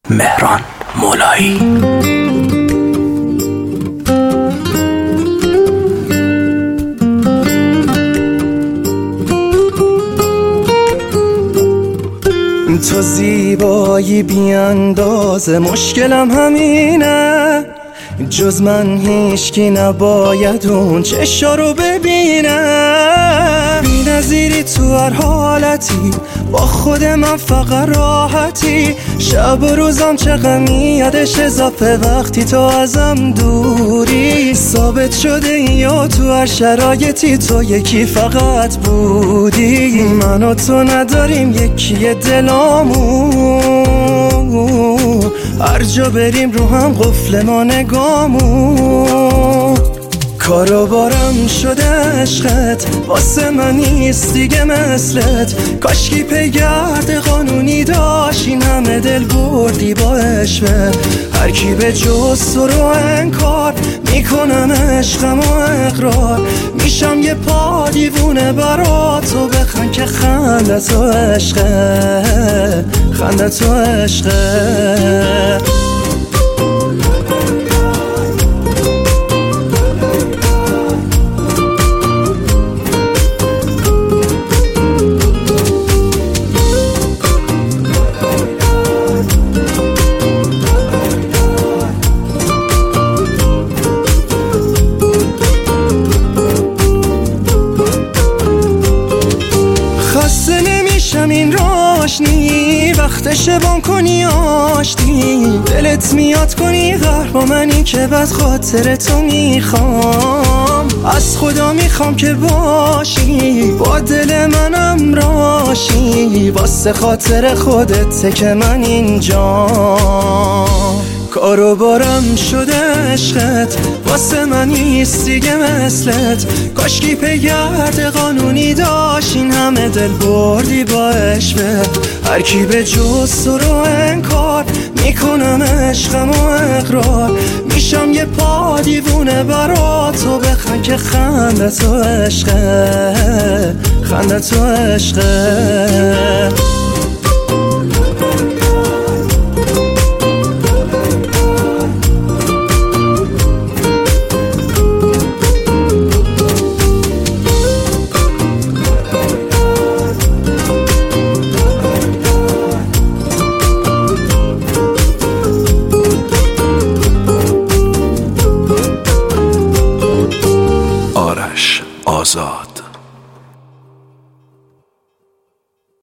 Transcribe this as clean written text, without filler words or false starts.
مهران مولایی. تو زیبایی بی اندازه، مشکلم همینه، جز من هیچکی نباید اون چشا رو ببینه. بی نظیری تو هر حالتی، با خود من فقط راحتی، شب و روزم چه غمی یادش اضافه وقتی تو ازم دوری. ثابت شده یا تو هر شرایطی تو یکی فقط بودی. من و تو نداریم یکی دلامون، هر جا بریم رو هم قفل ما نگامون. کارو بارم شده عشقت، واسه من نیست دیگه مثلت. کاشکی پیگرد قانونی داشت، این همه دل بردی با عشقه. هر کی به جز تو رو انکار میکنم عشقم و اقرار. میشم یه پا دیوونه برا تو، بخند که خنده تو عشقه، خنده تو عشقه. این راشنی وقتشه بان کنی آشتی، دلت میاد کنی غر با منی که بد خاطر تو میخوام. از خدا میخوام که باشی با دل منم راشی، واسه خاطر خودت که من اینجام. کارو بارم شده عشقت، واسه من نیست دیگه مثلت. کاشکی پیگرد قانونی داشت، این همه دل بردی با عشقه. هر کی به جز تو رو انکار میکنم عشقم و اقرار. میشم یه پا دیوونه برا تو، بخند که خنده تو عشقه، خنده تو عشقه.